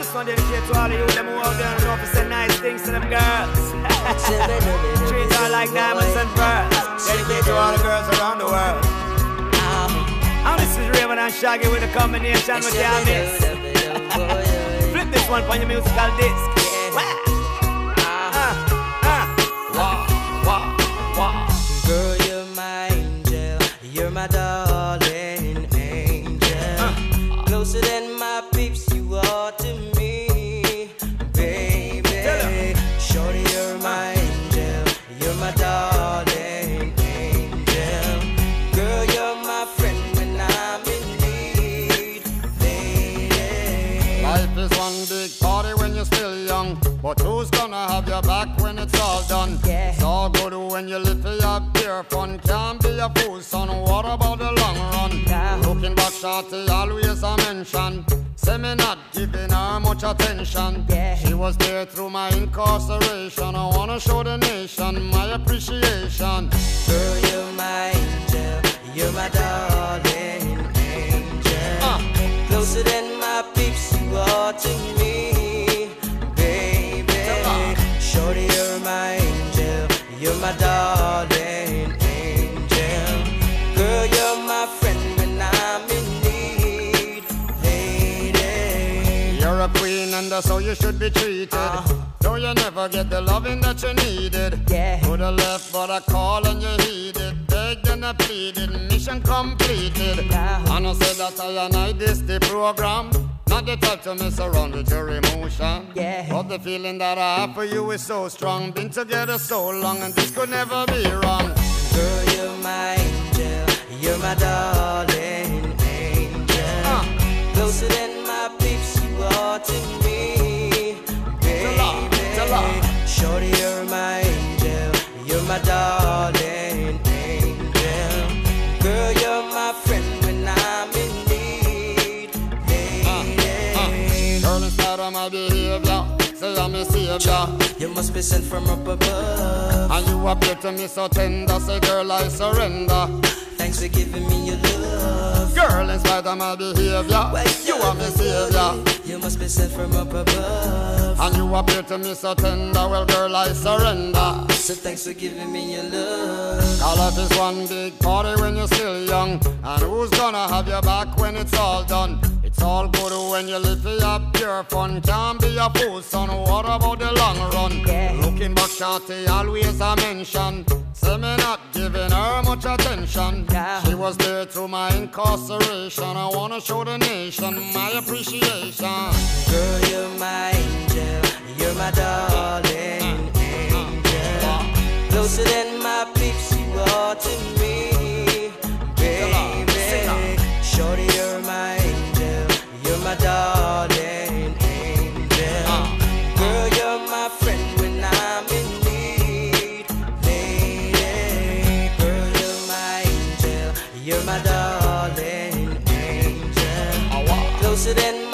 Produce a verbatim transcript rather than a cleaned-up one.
This one dedicated to all of you them who out there and know to say nice things to them girls. Treat her like diamonds and pearls. Dedicated to all the girls around the world. And this is Raven and Shaggy with a combination with your mix. Flip this one for your musical disc. Girl, you're my angel, you're my darling angel. uh, Closer than my peeps, you are to me, baby. Shorty, you're my angel, you're my darling angel. Girl, you're my friend when I'm in need, lady. Life is one big party when you're still young, but who's gonna have your back when it's all done? Yeah. It's all good when you live for your pure fun. Can't be a fool, son. What about the long run? Yeah. Looking back, shorty, always a mention. Say me not giving her much attention. Yeah. She was there through my incarceration. I wanna show the nation my appreciation. Girl, you're my angel, you're my darling angel. uh. Closer than my peeps, you are to me, baby. Shorty, you're my angel, you're my darling angel. Girl, you're my friend when I'm in need, lady. You're a queen and that's how you should be treated. uh. Though you never get the loving that you needed. Yeah. Could have left but I called and you heeded. Begged and I pleaded, mission completed. Yeah. And I said that I and I this the program. Not the type to mess around with your emotion. Yeah. But the feeling that I have for you is so strong. Been together so long and this could never be wrong. Girl, you're my angel, you're my darling angel. uh. Closer than my peeps, you are to me, baby. Shorty, you're my angel, you're my darling angel. Girl, you're my friend when I'm in need, lady. Girl, in spite of my behavior, say I'm a savior. You must be sent from up above, and you appear to me so tender. Say girl, I surrender. Thanks for giving me your love. Girl, in spite of my behavior, well, you are my savior. You must be sent from up above, and you appear to me so tender. Well, girl, I surrender. So thanks for giving me your love. Our life is one big party when you're still young, and who's gonna have your back when it's all done? It's all good when you live for your pure fun. Can't be a fool, son. What about the long run? Yeah. Looking back, shorty, always a mention. Say me not giving her much attention. Yeah. She was there through my incarceration. I wanna show the nation my appreciation. Girl, you're my angel, you're my darling angel. Closer than my peeps, you are to me, baby. Shorty, you're my angel, you're my darling angel. Girl, you're my friend when I'm in need, lady. Girl, you're my angel, you're my darling angel. Closer than